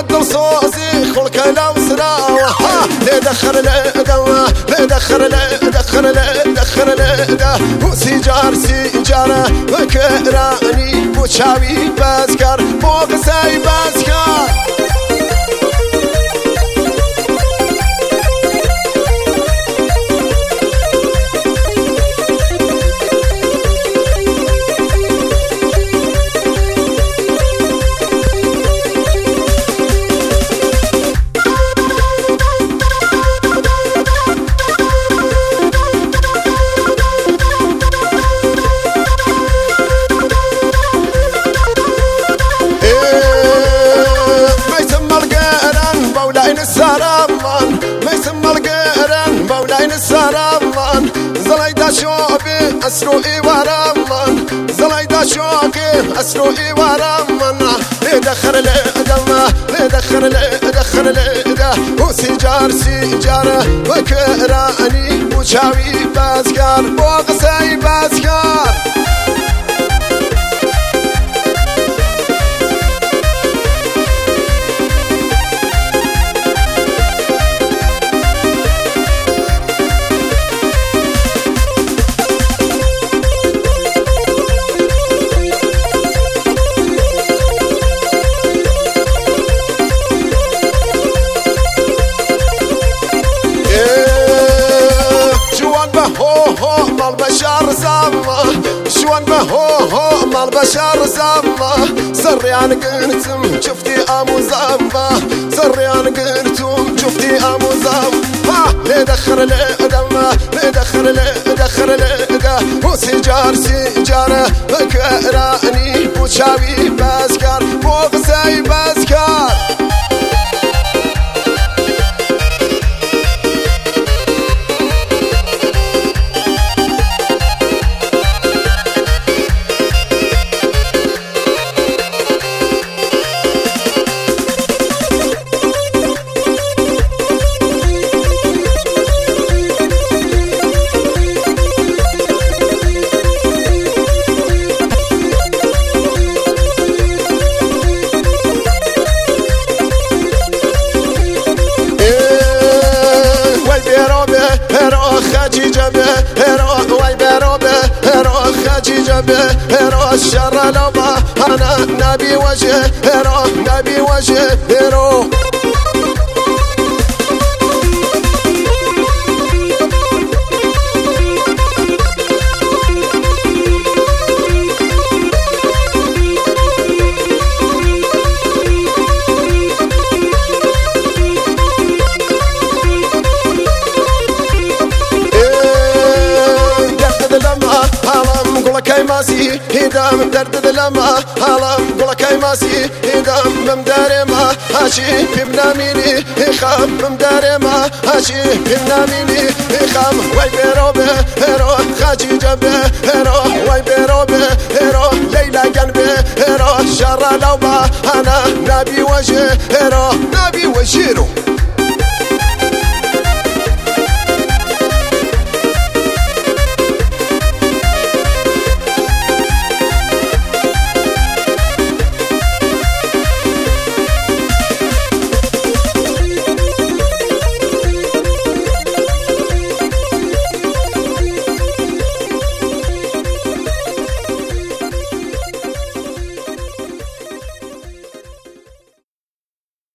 دڵسۆزی خوڵکە لەو سراوە لێدەخەر لێدەوە لێدەخەر لێدەخەر لێدەخەر لێدە و سیجارە بەکەرانی بۆ چاوی بەزگار بۆ قسەی بەزگار سرامان ميسم القرن بولين السرامان زلايدا شوقي اسروي ورمان زلايدا شوقي اسروي ورمان لدخر لدما لدخر لدخر لدا وسيجارة وكراني وشاوي بازكار بوغسي بازكار بشار زامة شوان بهو مال بشار زامة سريان قرتم شفتي امو زامة سريان قرتم شفتي امو زامة لدخر لدما لدخر لدخر لدا وسيجارة بكراني وشاوي بازكار وغساي بازكار هرو الشر لما أنا نبي وجه هرو نبي وجه هرو ماسي هدام درد لما هلام قولا كاي ماسي هدام بمداري ما هاشي بمناميني خام بمداري ما هاشي بمناميني خام واي بيروبه هيرو خاجي جنبه هيرو واي بيروبه هيرو ليلى جنبه هيرو شر لوبا انا نبي وجه هيرو نبي وجهه